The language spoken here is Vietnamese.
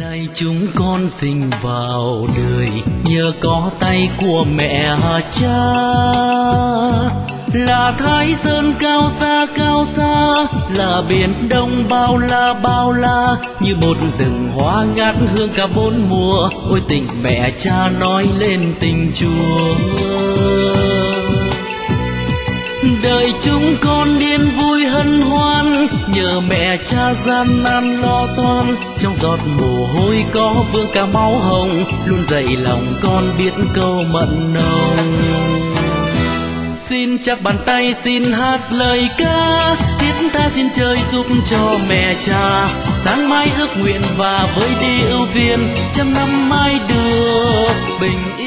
Nay chúng con sinh vào đời nhờ có tay của mẹ cha, là Thái Sơn cao xa, là biển Đông bao la, như một rừng hoa ngát hương cả bốn mùa. Ôi tình mẹ cha nói lên tình Chúa. Đời chúng con điên vui hân hoan, nhờ mẹ cha gian nan lo toan. Trong giọt mồ hôi có vương cả máu hồng, luôn dạy lòng con biết câu mận nồng. Xin chắc bàn tay, xin hát lời ca, thiết tha xin trời giúp cho mẹ cha. Sáng mai ước nguyện và với đi ưu phiền, trăm năm mai được bình